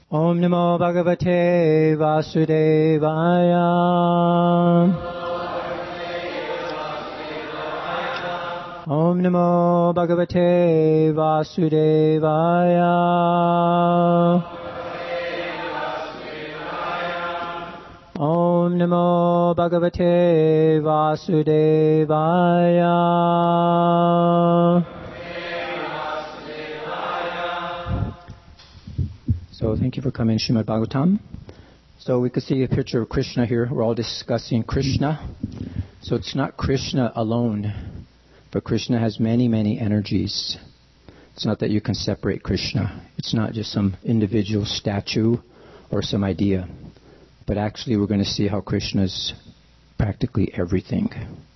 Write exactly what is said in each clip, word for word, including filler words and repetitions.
Om Namo Bhagavate Vasudevaya. Om Namo Bhagavate Vasudevaya. Om Namo Bhagavate Vasudevaya. So thank you for coming, Srimad Bhagavatam. So we could see a picture of Krishna here. We're all discussing Krishna. So it's not Krishna alone, but Krishna has many, many energies. It's not that you can separate Krishna. It's not just some individual statue or some idea. But actually we're going to see how Krishna is practically everything.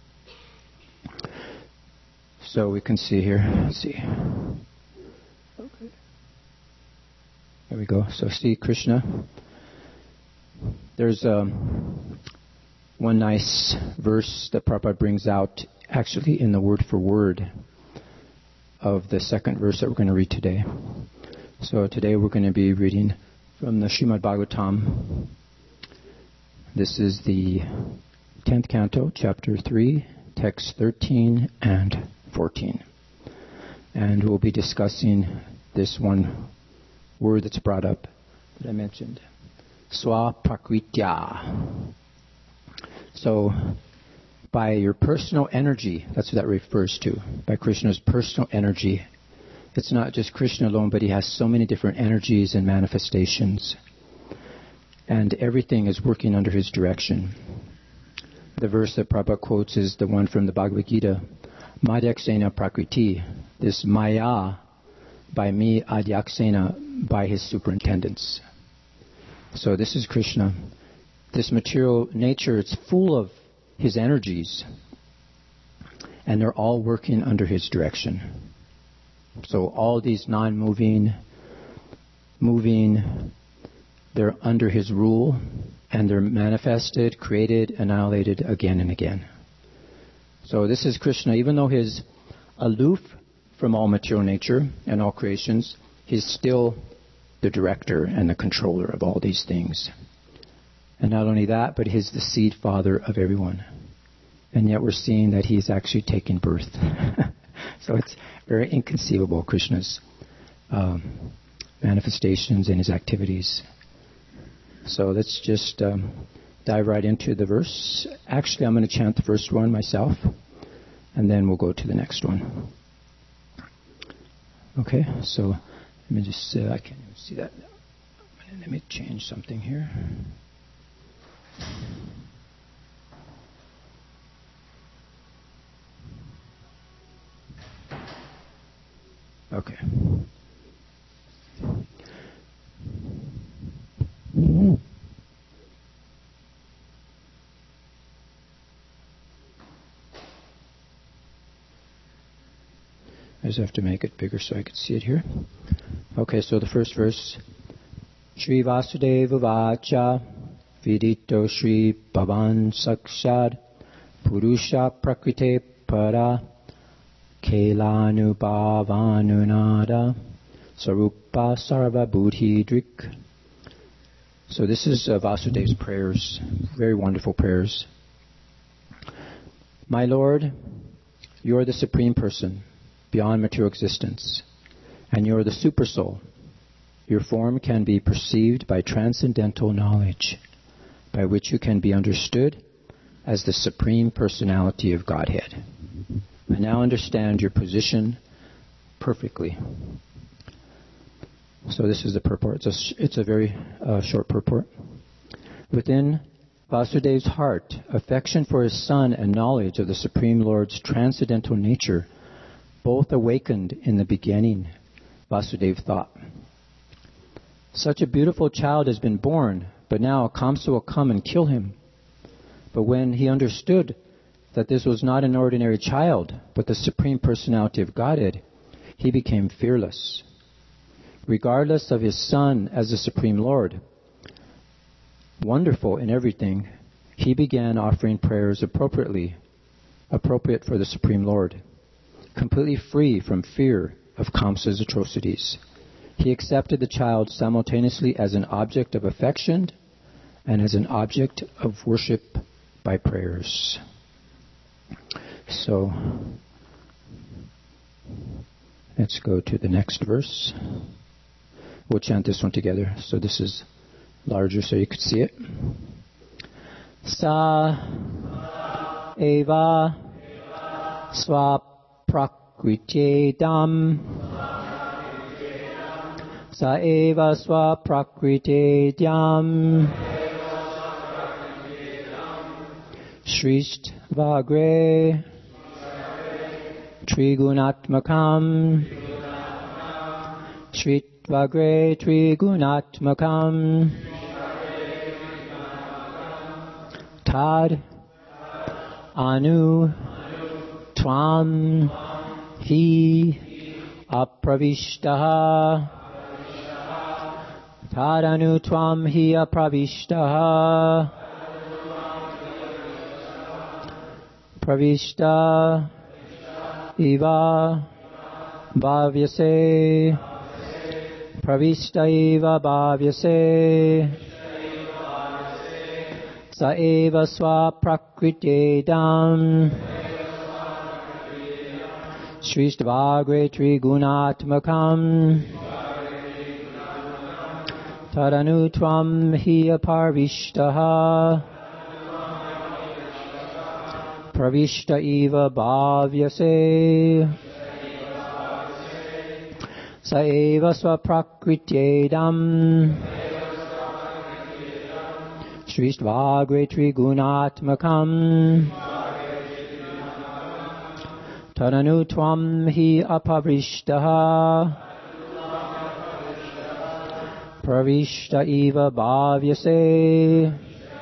So we can see here. Let's see. Okay. There we go. So see Krishna. There's um, one nice verse that Prabhupada brings out, actually in the word for word of the second verse that we're going to read today. So today we're going to be reading from the Srimad Bhagavatam. This is the tenth canto, chapter three, texts thirteen and fourteen. And we'll be discussing this one word that's brought up that I mentioned. Swaprakritya. So, by your personal energy, that's what that refers to. By Krishna's personal energy. It's not just Krishna alone, but he has so many different energies and manifestations. And everything is working under his direction. The verse that Prabhupada quotes is the one from the Bhagavad Gita. Madhyaksena prakriti. This maya, by me, adhyaksena, by his superintendence. So this is Krishna. This material nature, it's full of his energies. And they're all working under his direction. So all these non-moving, moving, they're under his rule, and they're manifested, created, annihilated again and again. So this is Krishna. Even though he's aloof from all material nature and all creations, he's still the director and the controller of all these things. And not only that, but he's the seed father of everyone. And yet we're seeing that he's actually taken birth. So it's very inconceivable, Krishna's um, manifestations and his activities. So let's just um, dive right into the verse. Actually, I'm going to chant the first one myself, and then we'll go to the next one. Okay, so let me just, uh, I can't even see that. Let me change something here. Okay. I just have to make it bigger so I can see it here. Okay, so the first verse. Shri Vasudeva Vacha Vidito Shri Bhavan Sakshad Purusha Prakrite Para Kelanu Bhavanunada Sarupa Sarva Buddhi Drik. So this is uh, Vasudeva's prayers, very wonderful prayers. My Lord, you are the Supreme Person, beyond material existence, and you are the Super Soul. Your form can be perceived by transcendental knowledge, by which you can be understood as the Supreme Personality of Godhead. I now understand your position perfectly. So this is the purport. It's a, it's a very uh, short purport. Within Vasudeva's heart, affection for his son and knowledge of the Supreme Lord's transcendental nature both awakened in the beginning, Vasudeva thought. Such a beautiful child has been born, but now Kamsa will come and kill him. But when he understood that this was not an ordinary child, but the Supreme Personality of Godhead, he became fearless. Regardless of his son as the Supreme Lord, wonderful in everything, he began offering prayers appropriately, appropriate for the Supreme Lord, completely free from fear of Kamsa's atrocities. He accepted the child simultaneously as an object of affection and as an object of worship by prayers. So, let's go to the next verse. We'll chant this one together. So this is larger so you could see it. Sa eva swaprakriti-dam Sa eva swaprakriti-dam Shrishtvagre Trigunatmakam Shrishtvagre Trigunatmakam Tad Anu Tvam Hi Apravishtaha Tad Anu Tvam Hi Apravishtaha Pravishta Iva Bhavyase Pravishta Iva Bhavyase Sa eva swaprakriti-dam Shrishtvagre Trigunatmakam Tadanu Tvam Hi Aparvishtaha Pravishta Eva Bhavyase Sa eva swaprakriti-dam Shrishtvagre Trigunatmakam Tadanu Tvam Hi Apavrishtaha Pravishta Eva Bhavyase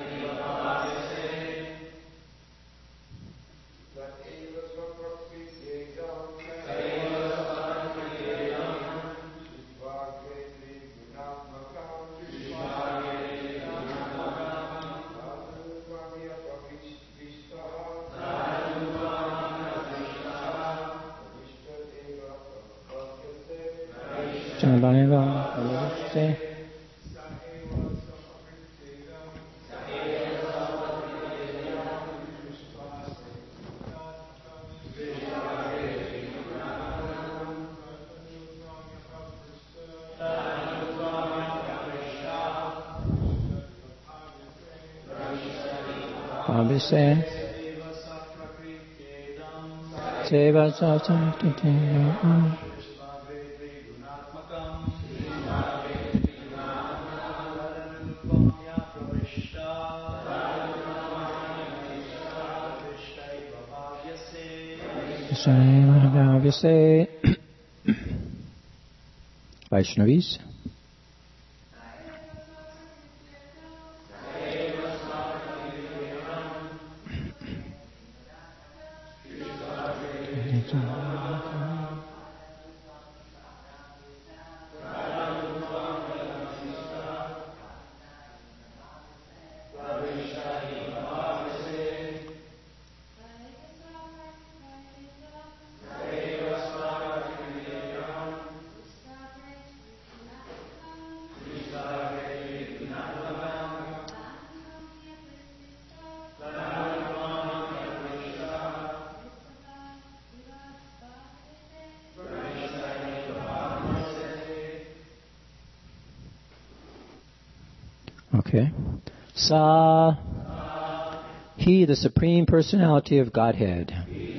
Abhise Seva Satam Abhise Vaishnavis. Okay. Sa, He, the Supreme Personality of Godhead.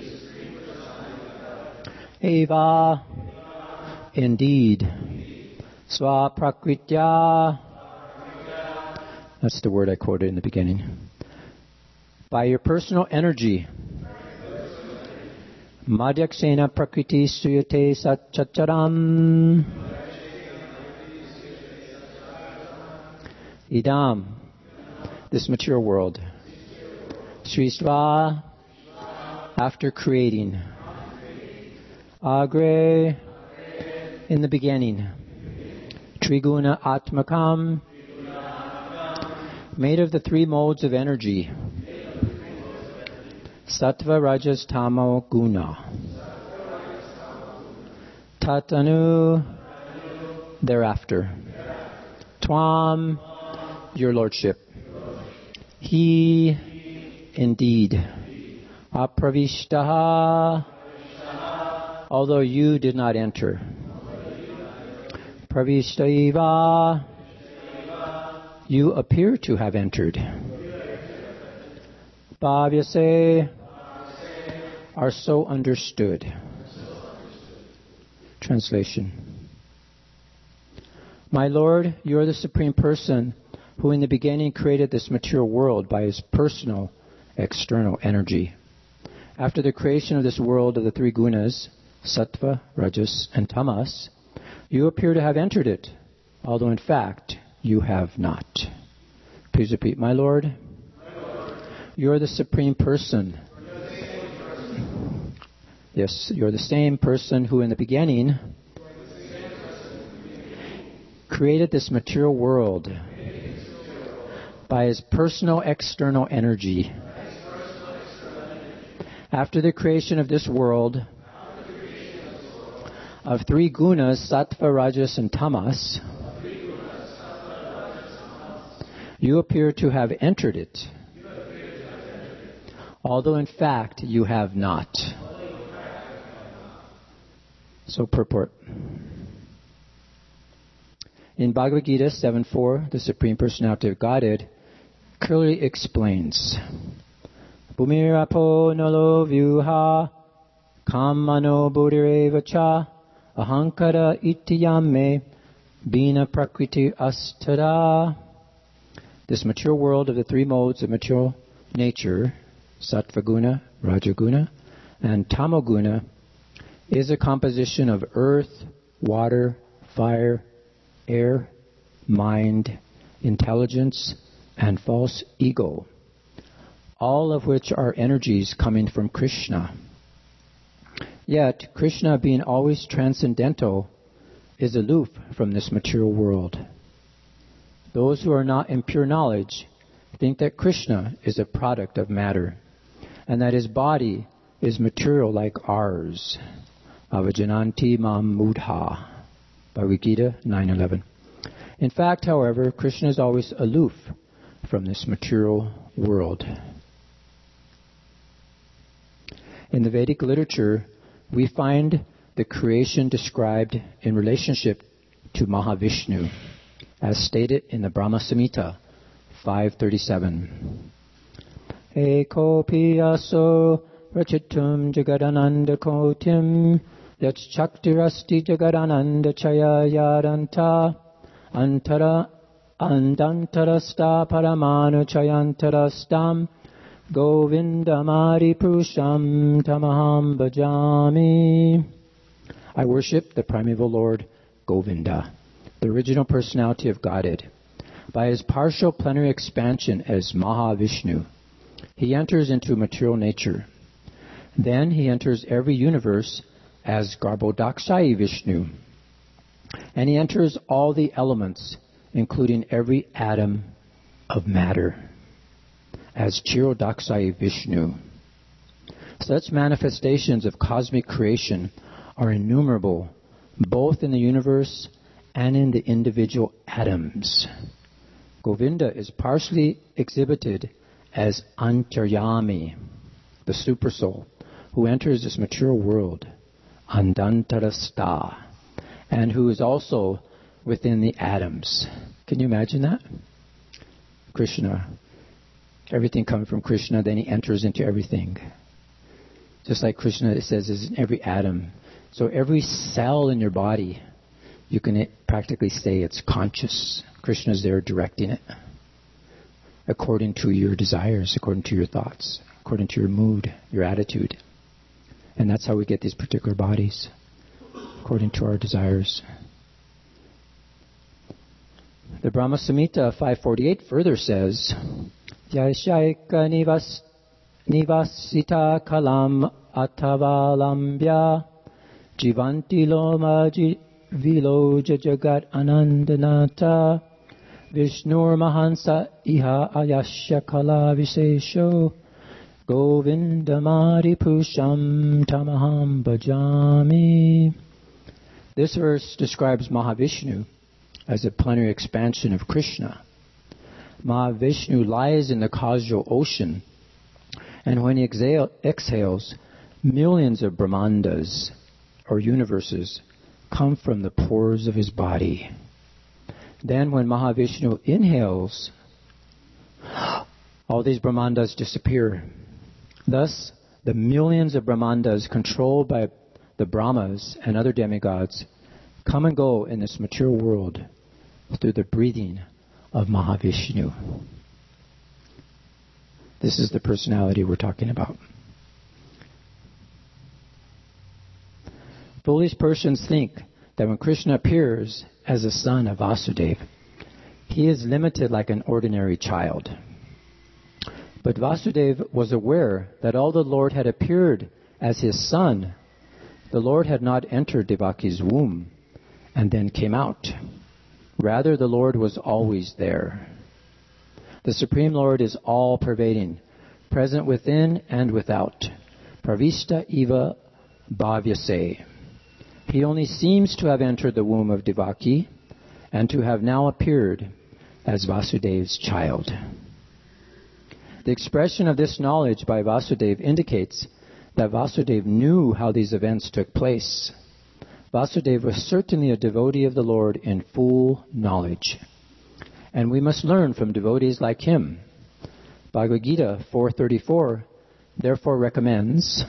Eva, indeed. Swaprakritya, that's the word I quoted in the beginning. By your personal energy. Madhyaksena prakriti suyate satchacharam. Idam, this material world. Shrishva, after creating. Agre, in the beginning. Triguna Atmakam, made of the three modes of energy. Sattva, Rajas, Tamo, Guna. Tatanu, thereafter. Tvam, your lordship. He, indeed. Apravishtaha, although you did not enter. Pravishhtaiva, you appear to have entered. Bhavyase, are so understood. Translation. My Lord, you are the Supreme Person who in the beginning created this material world by His personal external energy. After the creation of this world of the three gunas, sattva, rajas, and tamas, you appear to have entered it, although in fact you have not. Please repeat, my Lord. My Lord. You are the Supreme Person. Yes, you're the same person who in the beginning created this material world by His personal external energy. After the creation of this world of three gunas, sattva, rajas, and tamas, you appear to have entered it, although in fact you have not. So purport. In Bhagavad Gita seven four, the Supreme Personality of Godhead clearly explains, Bhumirapo nalo vyuha kamano bodhirevacha ahankara itiyame bina prakriti astada. This material world of the three modes of material nature, sattvaguna, rajaguna, and tamoguna, is a composition of earth, water, fire, air, mind, intelligence, and false ego, all of which are energies coming from Krishna. Yet, Krishna, being always transcendental, is aloof from this material world. Those who are not in pure knowledge think that Krishna is a product of matter, and that His body is material like ours. Avajananti mam mudha. Bhagavad Gita nine eleven. In fact, however, Krishna is always aloof from this material world. In the Vedic literature, we find the creation described in relationship to Mahavishnu, as stated in the Brahma Samhita five thirty-seven. Eko piyaso rachitum jagadananda kotim yachchaktirasti jagadananda chaya yaranta antara andantarasta paramanu chayantarastam govindamari purusham tamaham bhajami. I worship the primeval Lord Govinda, the original personality of Godhead. By His partial plenary expansion as Mahavishnu, He enters into material nature. Then He enters every universe as Garbhodakshayi Vishnu. And He enters all the elements, including every atom of matter, as Chirodaksayi Vishnu. Such manifestations of cosmic creation are innumerable, both in the universe and in the individual atoms. Govinda is partially exhibited as Antaryami, the Supersoul, who enters this material world, Andantarasta, and who is also within the atoms. Can you imagine that? Krishna, everything coming from Krishna, then He enters into everything. Just like Krishna, it says, is in every atom. So every cell in your body, you can practically say it's conscious. Krishna is there directing it according to your desires, according to your thoughts, according to your mood, your attitude. And that's how we get these particular bodies, according to our desires. The Brahma Samhita five forty-eight further says, Yashaika nivas, nivasita kalam atavalambya jivanti loma viloja jagat anandanata Vishnur mahansa iha ayasya kala visesho Govindamari pusham tamaham bhajami. This verse describes Mahavishnu as a plenary expansion of Krishna. Mahavishnu lies in the causal ocean, and when he exhale, exhales, millions of Brahmandas, or universes, come from the pores of his body. Then when Mahavishnu inhales, all these Brahmandas disappear. Thus, the millions of Brahmandas controlled by the Brahmas and other demigods come and go in this material world through the breathing of Mahavishnu. This is the personality we're talking about. Foolish persons think that when Krishna appears as the son of Vasudeva, he is limited like an ordinary child. But Vasudeva was aware that although the Lord had appeared as his son, the Lord had not entered Devaki's womb and then came out. Rather, the Lord was always there. The Supreme Lord is all-pervading, present within and without. Pravishta eva bhavyase. He only seems to have entered the womb of Devaki and to have now appeared as Vasudeva's child. The expression of this knowledge by Vasudeva indicates that Vasudeva knew how these events took place. Vasudeva was certainly a devotee of the Lord in full knowledge. And we must learn from devotees like him. Bhagavad Gita four thirty-four therefore recommends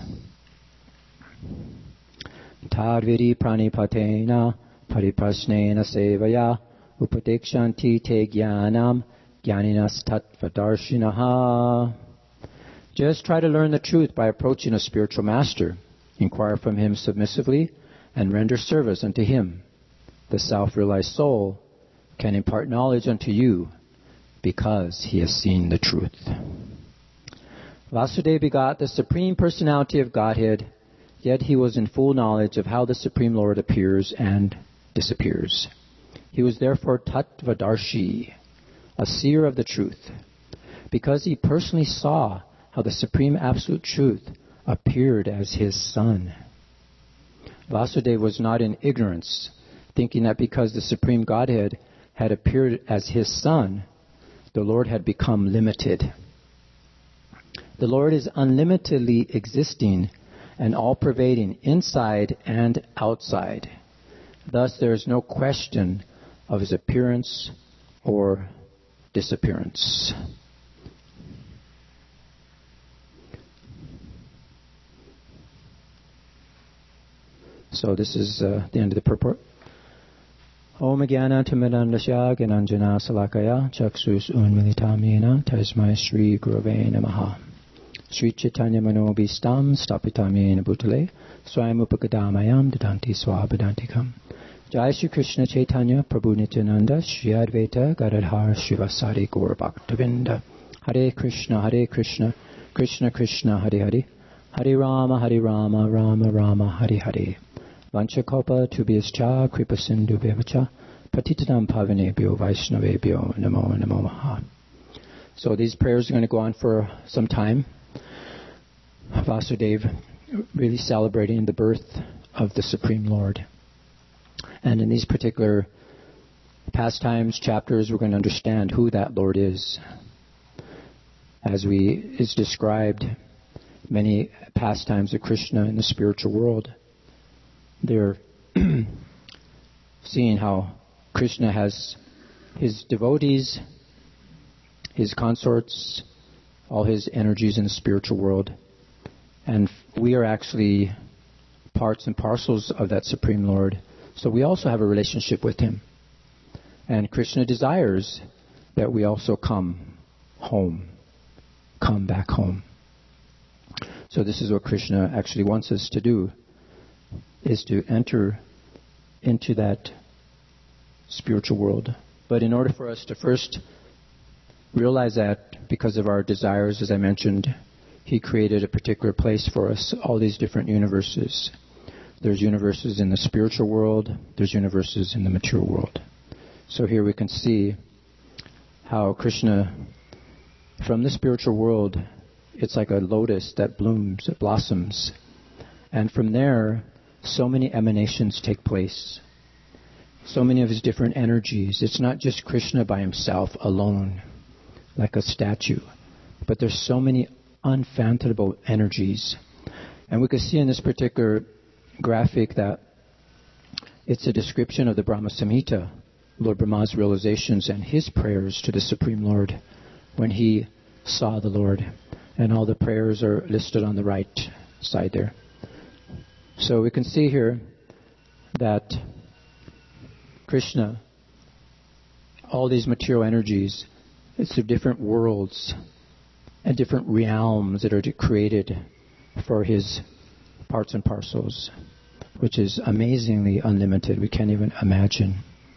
Tadviri pranipatena pariprasnena sevaya upadekshanti te jnanam jnaninas tattvadarshinaha. Just try to learn the truth by approaching a spiritual master. Inquire from him submissively and render service unto him. The self-realized soul can impart knowledge unto you because he has seen the truth. Vasudeva begot the Supreme Personality of Godhead, yet he was in full knowledge of how the Supreme Lord appears and disappears. He was therefore Tattvadarshi, a seer of the truth, because he personally saw how the Supreme Absolute Truth appeared as his son. Vasudeva was not in ignorance, thinking that because the Supreme Godhead had appeared as his son, the Lord had become limited. The Lord is unlimitedly existing and all-pervading inside and outside. Thus there is no question of his appearance or disappearance. So this is uh, the end of the purport. Om Jnana Timirandasya Gyananjana Salakaya Chaksus Unmilitamena Tasmai Shri Gurave Namaha. Sri Chaitanya Manobhistam Stapitame Bhutale Swayam Upakadamayam Dadanti Swabhadantikam. Jai Shri Krishna Chaitanya Prabhu Nityananda Shri Advaita Gadadhar Srivasari Gaur Bhaktavinda. Hare Krishna Hare Krishna Krishna Krishna Hare Hare Hare Rama Hare Rama Rama Rama Hare Hare. Vanchakopa tubhyascha kripa sindhu bhavacha patitanam pavanebhyo vaishnavebhyo namo namo maha. So these prayers are going to go on for some time. Vasudeva really celebrating the birth of the Supreme Lord. And in these particular pastimes, chapters, we're going to understand who that Lord is. As we is described many pastimes of Krishna in the spiritual world, they're seeing how Krishna has his devotees, his consorts, all his energies in the spiritual world. And we are actually parts and parcels of that Supreme Lord. So we also have a relationship with him. And Krishna desires that we also come home, come back home. So this is what Krishna actually wants us to do, is to enter into that spiritual world. But in order for us to first realize that, because of our desires, as I mentioned, he created a particular place for us, all these different universes. There's universes in the spiritual world, there's universes in the material world. So here we can see how Krishna, from the spiritual world, it's like a lotus that blooms, it blossoms. And from there, so many emanations take place. So many of his different energies. It's not just Krishna by himself alone, like a statue. But there's so many unfathomable energies. And we can see in this particular graphic that it's a description of the Brahma Samhita, Lord Brahma's realizations and his prayers to the Supreme Lord when he saw the Lord. And all the prayers are listed on the right side there. So we can see here that Krishna, all these material energies, it's the different worlds and different realms that are created for his parts and parcels, which is amazingly unlimited. We can't even imagine.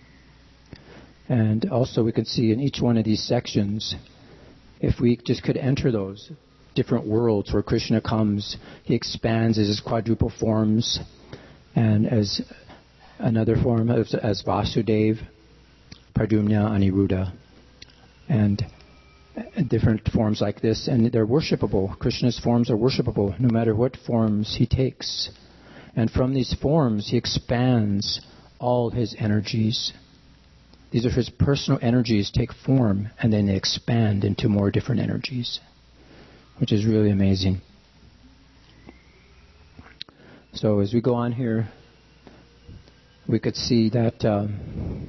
And also we can see in each one of these sections, if we just could enter those different worlds where Krishna comes, he expands as his quadruple forms, and as another form as, as Vasudeva, Pradyumna, Aniruddha, and different forms like this, and they're worshipable. Krishna's forms are worshipable no matter what forms he takes. And from these forms, he expands all his energies. These are his personal energies take form, and then they expand into more different energies, which is really amazing. So as we go on here, we could see that um,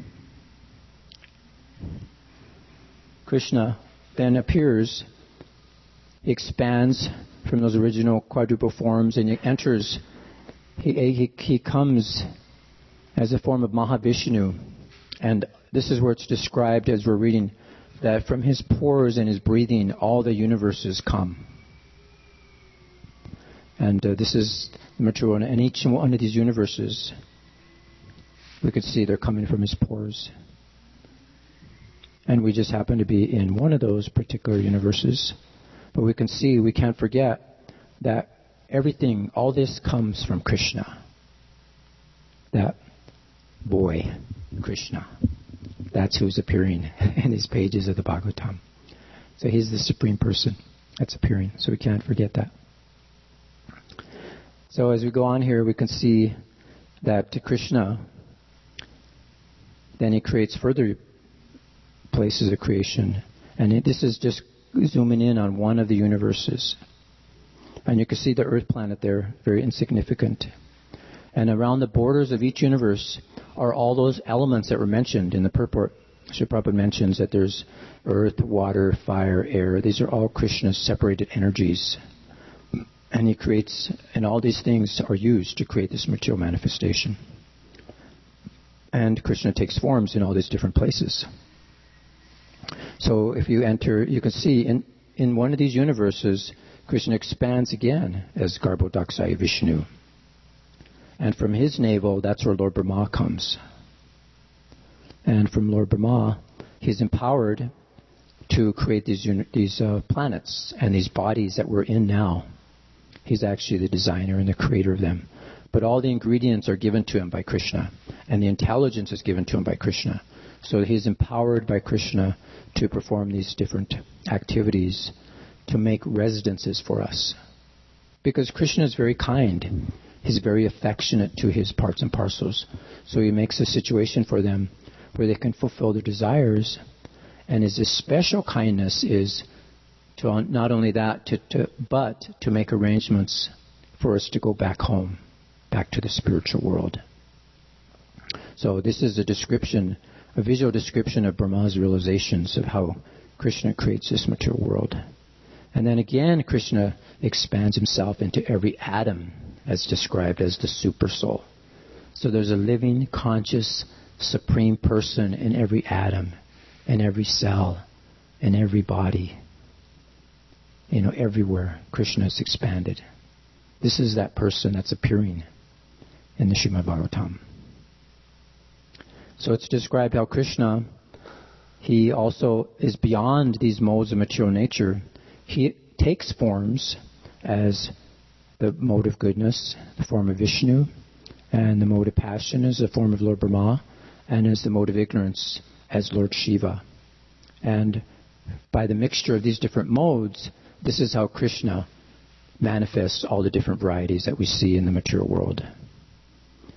Krishna then appears, he expands from those original quadruple forms, and he enters, he, he, he comes as a form of Mahavishnu. And this is where it's described as we're reading, that from his pores and his breathing, all the universes come. And uh, this is the material, and each one of these universes, we could see they're coming from his pores. And we just happen to be in one of those particular universes. But we can see, we can't forget that everything, all this comes from Krishna. That boy, Krishna. That's who's appearing in these pages of the Bhagavatam. So he's the supreme person that's appearing. So we can't forget that. So as we go on here, we can see that Krishna, then he creates further places of creation. And it, this is just zooming in on one of the universes. And you can see the Earth planet there, very insignificant. And around the borders of each universe are all those elements that were mentioned in the purport. Srila Prabhupada mentions that there's earth, water, fire, air. These are all Krishna's separated energies. And he creates, and all these things are used to create this material manifestation. And Krishna takes forms in all these different places. So if you enter, you can see in, in one of these universes, Krishna expands again as Garbhodakshaya Vishnu. And from his navel, that's where Lord Brahma comes. And from Lord Brahma, he's empowered to create these uni- these uh, planets and these bodies that we're in now. He's actually the designer and the creator of them. But all the ingredients are given to him by Krishna. And the intelligence is given to him by Krishna. So he's empowered by Krishna to perform these different activities to make residences for us. Because Krishna is very kind. He's very affectionate to his parts and parcels. So he makes a situation for them where they can fulfill their desires. And his special kindness is to not only that, to, to, but to make arrangements for us to go back home, back to the spiritual world. So this is a description, a visual description of Brahma's realizations of how Krishna creates this material world. And then again, Krishna expands himself into every atom as described as the super soul. So there's a living, conscious, supreme person in every atom, in every cell, in every body. You know, everywhere Krishna is expanded. This is that person that's appearing in the Srimad Bhagavatam. So it's described how Krishna, he also is beyond these modes of material nature. He takes forms as the mode of goodness, the form of Vishnu, and the mode of passion as the form of Lord Brahma, and as the mode of ignorance as Lord Shiva. And by the mixture of these different modes, this is how Krishna manifests all the different varieties that we see in the material world.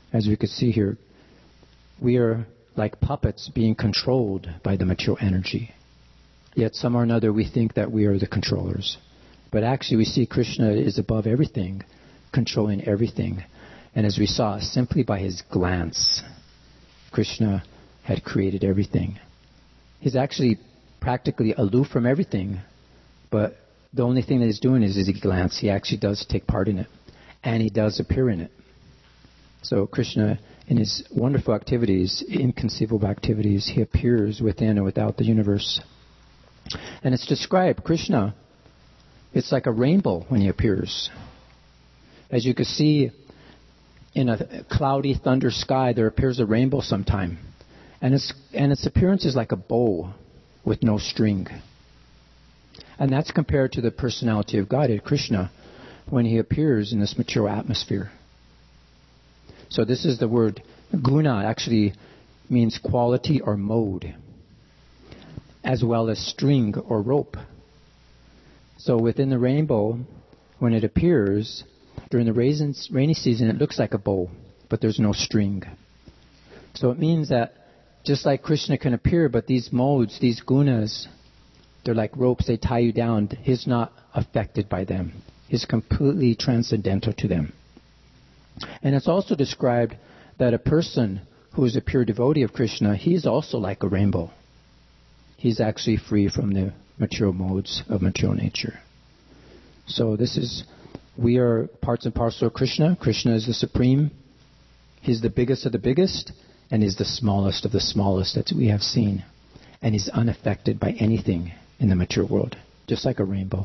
As we could see here, we are like puppets being controlled by the material energy. Yet somehow or another we think that we are the controllers. But actually we see Krishna is above everything, controlling everything. And as we saw, simply by his glance, Krishna had created everything. He's actually practically aloof from everything, but the only thing that he's doing is, is he glances. He actually does take part in it, and he does appear in it. So Krishna, in his wonderful activities, inconceivable activities, he appears within and without the universe. And it's described, Krishna, it's like a rainbow when he appears. As you can see, in a cloudy thunder sky, there appears a rainbow sometime. And its, and its appearance is like a bow with no string. And that's compared to the personality of Godhead, Krishna, when he appears in this material atmosphere. So this is the word guna, actually means quality or mode, as well as string or rope. So within the rainbow, when it appears, during the rainy season, it looks like a bow, but there's no string. So it means that just like Krishna can appear, but these modes, these gunas, they're like ropes, they tie you down. He's not affected by them. He's completely transcendental to them. And it's also described that a person who is a pure devotee of Krishna, he's also like a rainbow. He's actually free from the material modes of material nature. So this is, we are parts and parcel of Krishna. Krishna is the supreme. He's the biggest of the biggest, and he's the smallest of the smallest that we have seen. And he's unaffected by anything in the material world, just like a rainbow.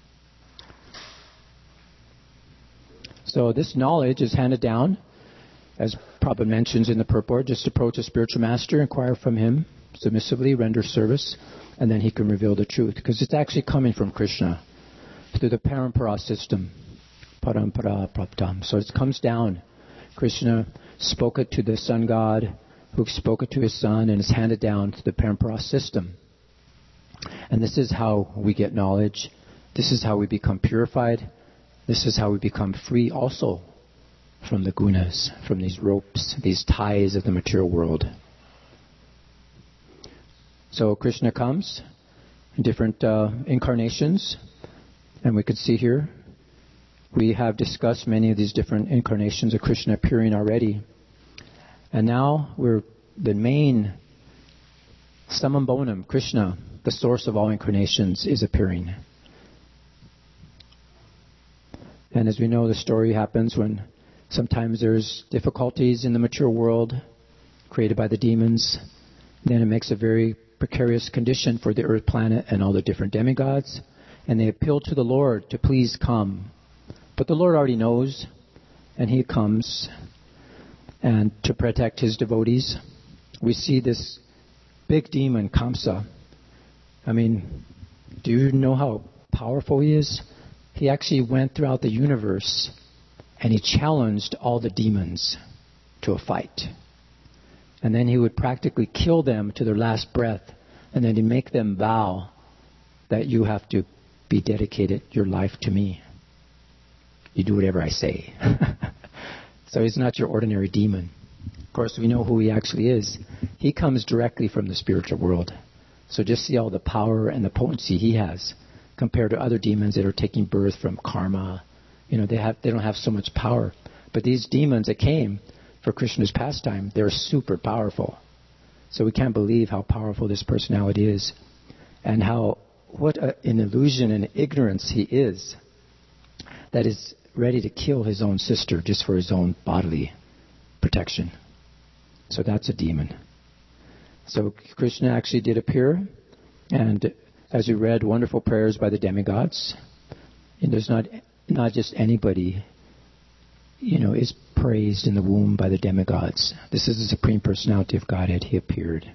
So this knowledge is handed down, as Prabhupada mentions in the purport. Just approach a spiritual master, inquire from him, submissively render service, and then he can reveal the truth. Because it's actually coming from Krishna through the parampara system. Parampara praptam. So it comes down. Krishna spoke it to the sun god, who spoke it to his son, and it's handed down to the parampara system. And this is how we get knowledge. This is how we become purified. This is how we become free also from the gunas, from these ropes, these ties of the material world. So Krishna comes in different uh, incarnations, and we could see here, we have discussed many of these different incarnations of Krishna appearing already. And now we're the main summum bonum, Krishna, the source of all incarnations, is appearing. And as we know, the story happens when sometimes there's difficulties in the material world created by the demons. Then it makes a very precarious condition for the earth planet and all the different demigods. And they appeal to the Lord to please come. But the Lord already knows, and he comes and to protect his devotees. We see this big demon, Kamsa. I mean, do you know how powerful he is? He actually went throughout the universe and he challenged all the demons to a fight. And then he would practically kill them to their last breath, and then he'd make them vow that you have to be dedicated your life to me. You do whatever I say. So he's not your ordinary demon. Of course, we know who he actually is. He comes directly from the spiritual world. So just see all the power and the potency he has compared to other demons that are taking birth from karma. You know, they have they don't have so much power. But these demons that came for Krishna's pastime, they're super powerful. So we can't believe how powerful this personality is, and how what a, an illusion and ignorance he is, that is ready to kill his own sister just for his own bodily protection. So that's a demon. So Krishna actually did appear, and as we read, wonderful prayers by the demigods. And there's not not just anybody, you know, is praised in the womb by the demigods. This is the Supreme Personality of Godhead. He appeared,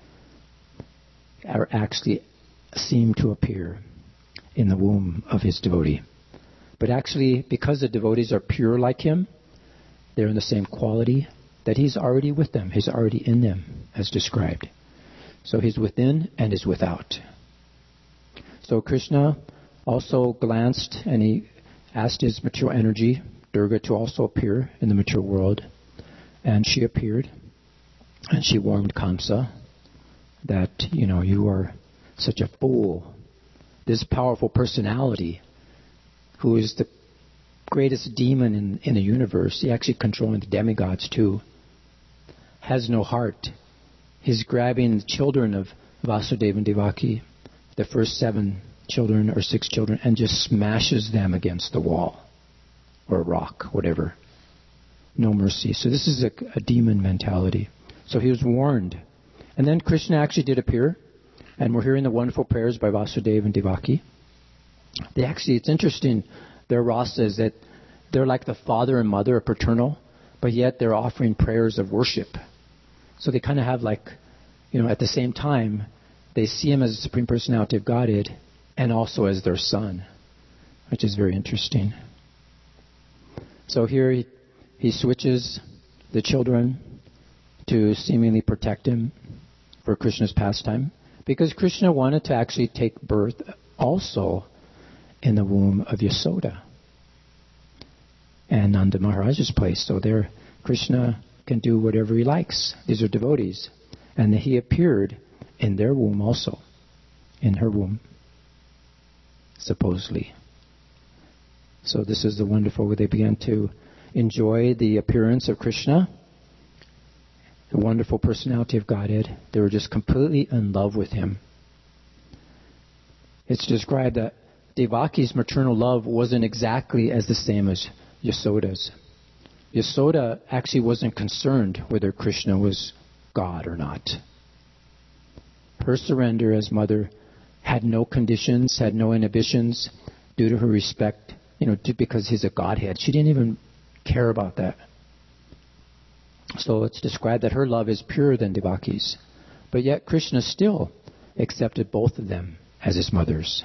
or actually seemed to appear in the womb of his devotee. But actually, because the devotees are pure like him, they're in the same quality, that he's already with them. He's already in them, as described. So he's within and is without. So Krishna also glanced and he asked his material energy, Durga, to also appear in the material world. And she appeared, and she warned Kamsa that, you know, you are such a fool. This powerful personality, who is the greatest demon in, in the universe, he actually controlling the demigods too, has no heart. He's grabbing the children of Vasudeva and Devaki, the first seven children or six children, and just smashes them against the wall or a rock, whatever. No mercy. So this is a, a demon mentality. So he was warned. And then Krishna actually did appear, and we're hearing the wonderful prayers by Vasudeva and Devaki. They actually, it's interesting, their rasa is that they're like the father and mother, paternal, but yet they're offering prayers of worship. So they kind of have like, you know, at the same time, they see him as the Supreme Personality of Godhead and also as their son, which is very interesting. So here he, he switches the children to seemingly protect him for Krishna's pastime, because Krishna wanted to actually take birth also in the womb of Yasoda and Nanda Maharaj's place. So there, Krishna can do whatever he likes. These are devotees. And he appeared in their womb also, in her womb, supposedly. So this is the wonderful, where they began to enjoy the appearance of Krishna, the wonderful personality of Godhead. They were just completely in love with him. It's described that Devaki's maternal love wasn't exactly as the same as Yasoda's. Yasoda actually wasn't concerned whether Krishna was God or not. Her surrender as mother had no conditions, had no inhibitions, due to her respect, you know, to, because he's a Godhead. She didn't even care about that. So it's described that her love is purer than Devaki's. But yet Krishna still accepted both of them as his mothers.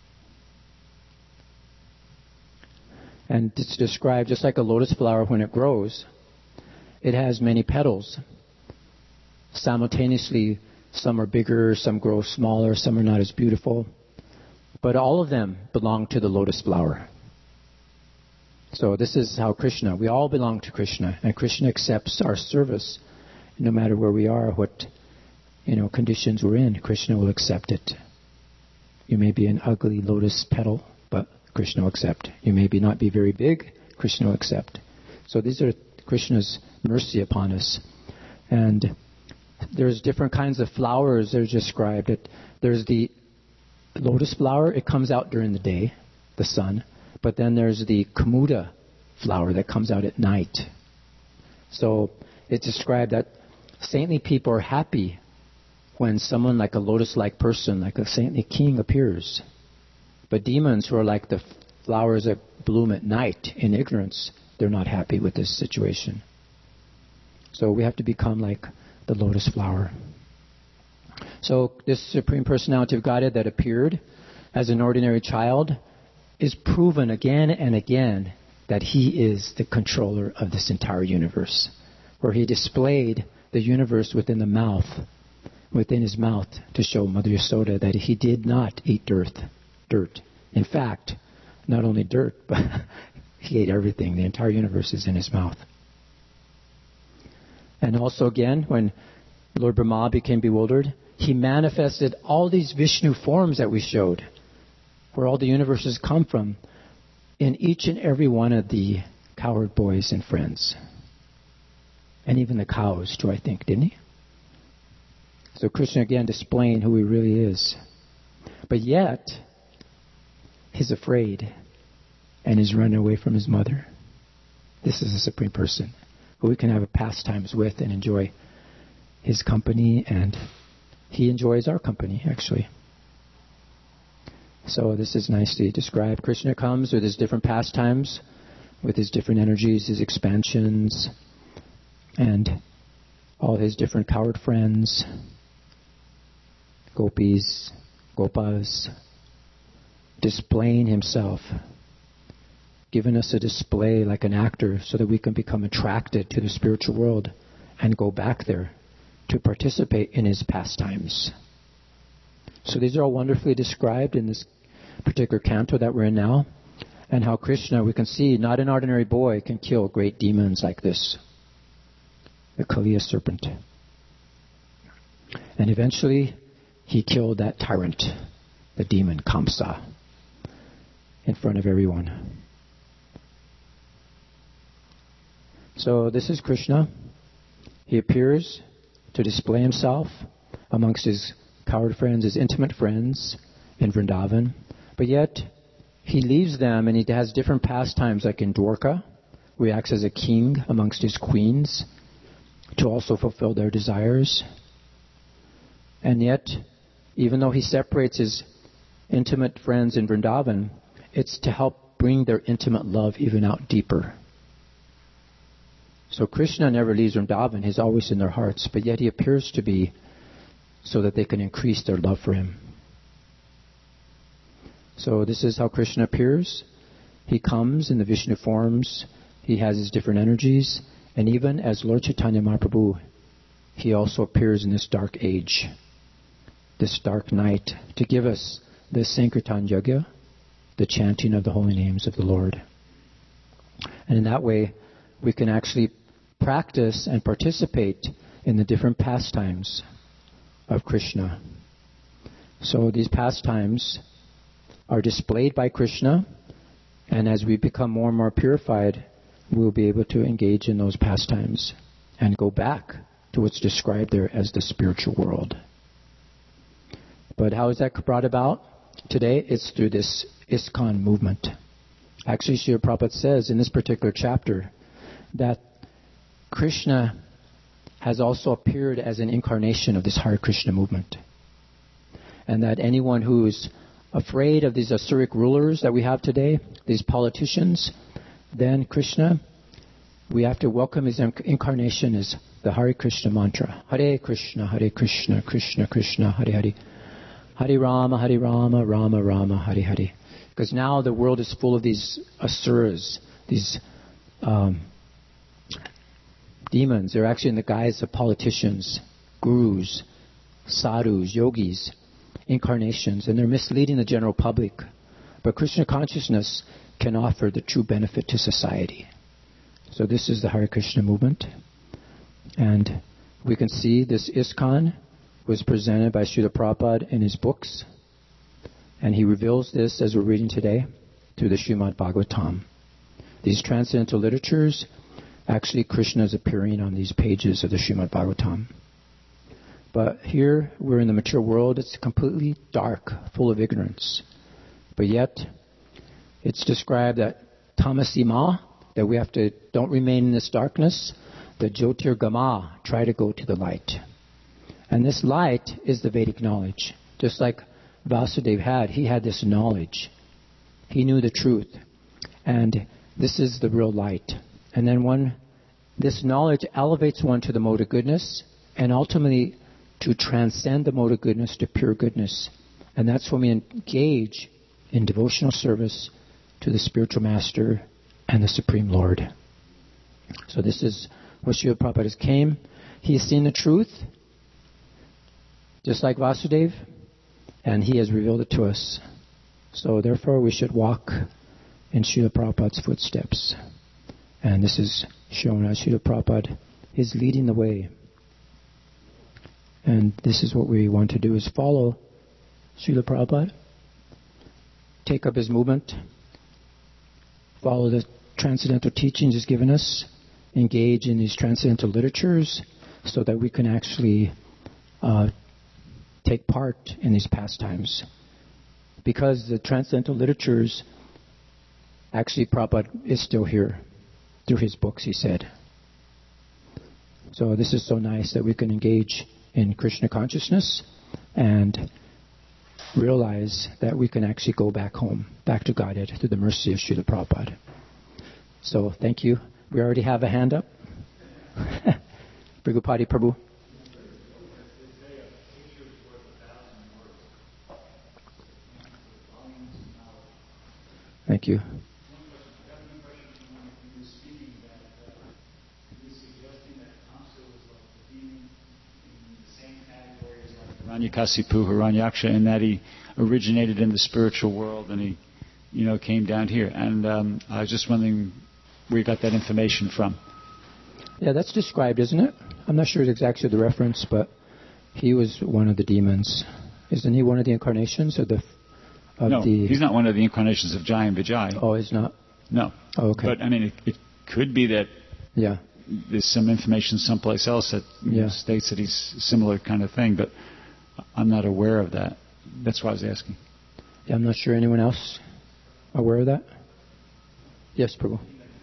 And it's described just like a lotus flower when it grows. It has many petals. Simultaneously, some are bigger, some grow smaller, some are not as beautiful. But all of them belong to the lotus flower. So this is how Krishna, we all belong to Krishna, and Krishna accepts our service no matter where we are, what, you know, conditions we're in. Krishna will accept it. You may be an ugly lotus petal, but Krishna will accept. You may be not be very big, Krishna will accept. So these are Krishna's mercy upon us. And there's different kinds of flowers that are described. It, there's the lotus flower, it comes out during the day, the sun. But then there's the Kamuda flower that comes out at night. So it's described that saintly people are happy when someone like a lotus-like person, like a saintly king, appears. But demons who are like the flowers that bloom at night in ignorance, they're not happy with this situation. So we have to become like the lotus flower. So this Supreme Personality of Godhead that appeared as an ordinary child is proven again and again that he is the controller of this entire universe, where he displayed the universe within the mouth, within his mouth, to show Mother Yasoda that he did not eat dirt. Dirt. In fact, not only dirt, but he ate everything. The entire universe is in his mouth. And also again, when Lord Brahma became bewildered, he manifested all these Vishnu forms that we showed, where all the universes come from, in each and every one of the cowherd boys and friends. And even the cows too, I think, didn't he? So Krishna again displaying who he really is. But yet, he's afraid and is running away from his mother. This is a Supreme Person who we can have a pastimes with and enjoy his company, and he enjoys our company, actually. So this is nicely described. Krishna comes with his different pastimes, with his different energies, his expansions, and all his different cowherd friends, gopis, gopas, displaying himself, giving us a display like an actor so that we can become attracted to the spiritual world and go back there to participate in his pastimes. So these are all wonderfully described in this particular canto that we're in now, and how Krishna, we can see, not an ordinary boy, can kill great demons like this. the Kaliya serpent. And eventually, he killed that tyrant, the demon Kamsa, in front of everyone. So this is Krishna. He appears to display himself amongst his coward friends, his intimate friends in Vrindavan. But yet, he leaves them and he has different pastimes, like in Dwarka, where he acts as a king amongst his queens to also fulfill their desires. And yet, even though he separates his intimate friends in Vrindavan, it's to help bring their intimate love even out deeper. So Krishna never leaves Vrindavan. He's always in their hearts. But yet he appears to be so that they can increase their love for him. So this is how Krishna appears. He comes in the Vishnu forms. He has his different energies. And even as Lord Chaitanya Mahaprabhu, he also appears in this dark age, this dark night, to give us the Sankirtan Yajna, the chanting of the holy names of the Lord. And in that way, we can actually practice and participate in the different pastimes of Krishna. So these pastimes are displayed by Krishna, and as we become more and more purified, we'll be able to engage in those pastimes and go back to what's described there as the spiritual world. But how is that brought about today? It's through this ISKCON movement. Actually, Srila Prabhupada says in this particular chapter that Krishna has also appeared as an incarnation of this Hare Krishna movement. And that anyone who is afraid of these Asuric rulers that we have today, these politicians, then Krishna, we have to welcome his incarnation as the Hare Krishna mantra. Hare Krishna, Hare Krishna, Krishna Krishna, Hare Hare. Hare Rama, Hare Rama, Rama Rama, Hare Hare. Because now the world is full of these asuras, these um, demons. They're actually in the guise of politicians, gurus, sadhus, yogis, incarnations, and they're misleading the general public. But Krishna consciousness can offer the true benefit to society. So this is the Hare Krishna movement. And we can see this ISKCON was presented by Srila Prabhupada in his books. And he reveals this, as we're reading today, through the Srimad Bhagavatam. These transcendental literatures, actually Krishna is appearing on these pages of the Srimad Bhagavatam. But here, we're in the mature world. It's completely dark, full of ignorance. But yet, it's described that tamasima, that we have to, don't remain in this darkness. The jyotirgama, try to go to the light. And this light is the Vedic knowledge. Just like Vasudeva had, he had this knowledge. He knew the truth. And this is the real light. And then one, this knowledge elevates one to the mode of goodness, and ultimately to transcend the mode of goodness to pure goodness. And that's when we engage in devotional service to the spiritual master and the Supreme Lord. So this is where Srila Prabhupada came. He has seen the truth, just like Vasudeva, and he has revealed it to us. So therefore we should walk in Srila Prabhupada's footsteps. And this is shown as Srila Prabhupada is leading the way. And this is what we want to do, is follow Srila Prabhupada, take up his movement, follow the transcendental teachings he's given us, engage in these transcendental literatures so that we can actually uh, take part in these pastimes. Because the transcendental literatures, actually Prabhupada is still here through his books, he said. So this is so nice that we can engage in Krishna consciousness and realize that we can actually go back home, back to Godhead through the mercy of Srila Prabhupada. So thank you. We already have a hand up. Brigupati Prabhu. Thank you. Hiranyakasipu, Hiranyaksha, in that he originated in the spiritual world and he, you know, came down here. And um, I was just wondering where you got that information from. Yeah, that's described, isn't it? I'm not sure exactly the reference, but he was one of the demons. Isn't he one of the incarnations of the? Of no, the... he's not one of the incarnations of Jai and Vijay. Oh, he's not. No. Oh, okay. But I mean, it, it could be that. Yeah. There's some information someplace else that yeah. know, states that he's a similar kind of thing, but I'm not aware of that. That's why I was asking. Yeah, I'm not sure anyone else aware of that. Yes, Prabhu.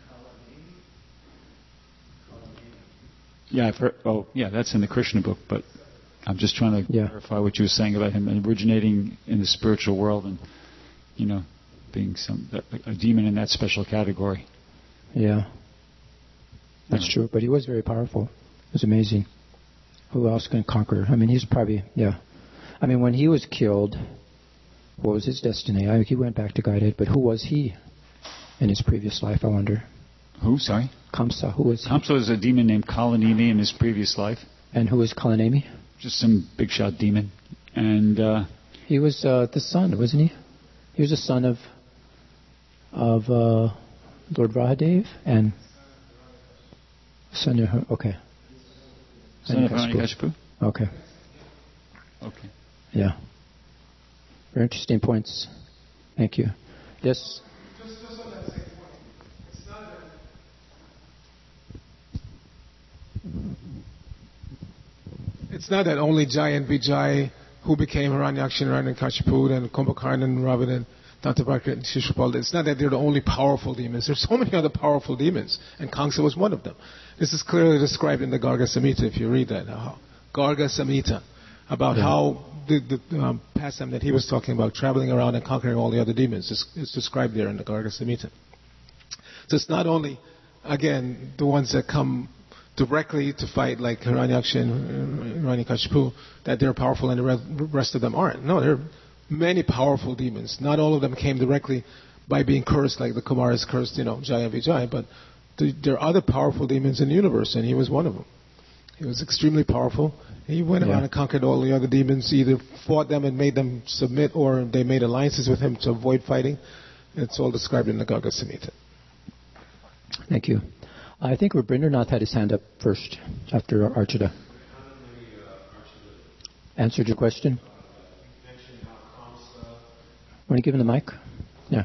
Yeah, I've heard. Oh, yeah, that's in the Krishna book, but I'm just trying to yeah. clarify what you were saying about him originating in the spiritual world and, you know, being some a, a demon in that special category. Yeah. That's true, but he was very powerful. It was amazing. Who else can conquer? I mean, he's probably, yeah. I mean, when he was killed, what was his destiny? I, he went back to Godhead, but who was he in his previous life, I wonder? Who, sorry? Kamsa, who was he? Kamsa was a demon named Kalanini in his previous life. And who was Kalanemi? Just some big shot demon. And uh, he was uh, the son, wasn't he? He was the son of, of uh, Lord Rahadev and... Son of, okay. Son of Hiranyakashipu? Okay. Okay. Yeah. Very interesting points. Thank you. Yes? Just, just on that same point. It's not that, it's not that only Jai and Vijay who became Hiranyaksha and Hiranyakashipu and Kumbhakarna and Ravan and Dantavakra and Shishupal. It's not that they're the only powerful demons. There's so many other powerful demons, and Kamsa was one of them. This is clearly described in the Garga Samhita, if you read that. Uh, Garga Samhita, about yeah. how the, the um, pastime that he was talking about, traveling around and conquering all the other demons, is, is described there in the Garga Samhita. So it's not only, again, the ones that come directly to fight, like Hiranyaksha and Hiranyakashipu, that they're powerful and the rest of them aren't. No, they're many powerful demons. Not all of them came directly by being cursed, like the Kumaras cursed, you know, Jai and Vijay, but the, there are other powerful demons in the universe, and he was one of them. He was extremely powerful. He went yeah. around and conquered all the other demons, either fought them and made them submit, or they made alliances with him to avoid fighting. It's all described in the Garga Samhita. Thank you. I think Rabindranath had his hand up first, after Archita. Answered your question? Want to give him the mic? Yeah.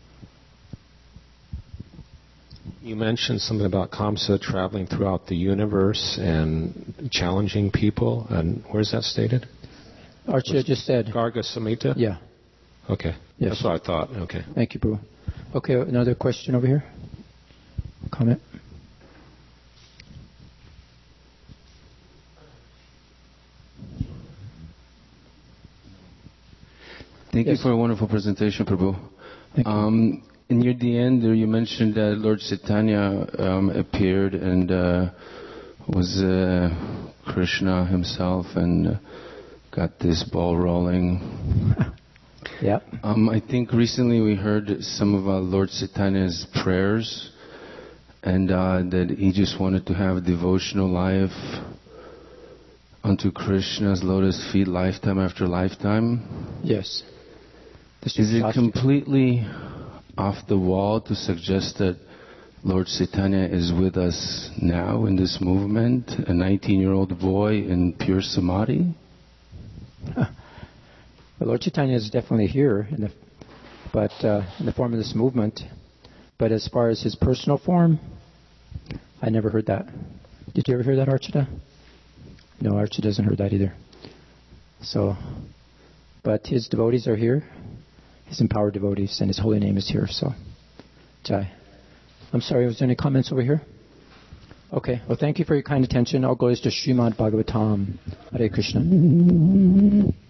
You mentioned something about Kamsa traveling throughout the universe and challenging people. And where's that stated? Archita just said. Garga Samhita? Yeah. Okay. Yes. That's what I thought. Okay. Thank you, Prabhu. Okay, another question over here? Comment? Thank yes. you for a wonderful presentation, Prabhu. Um, and near the end, there you mentioned that Lord Chaitanya um, appeared and uh, was uh, Krishna himself and uh, got this ball rolling. Yeah. Um, I think recently we heard some of uh, Lord Chaitanya's prayers, and uh, that he just wanted to have a devotional life unto Krishna's lotus feet, lifetime after lifetime. Yes. Is it completely off the wall to suggest that Lord Chaitanya is with us now in this movement, a nineteen-year-old boy in pure samadhi? Huh. Well, Lord Chaitanya is definitely here, in the, but uh, in the form of this movement. But as far as his personal form, I never heard that. Did you ever hear that, Archita? No, Archita doesn't hear that either. So, but his devotees are here. His empowered devotees, and his holy name is here. So, Jai. I'm sorry, was there any comments over here? Okay, well, thank you for your kind attention. All glories to Srimad Bhagavatam. Hare Krishna.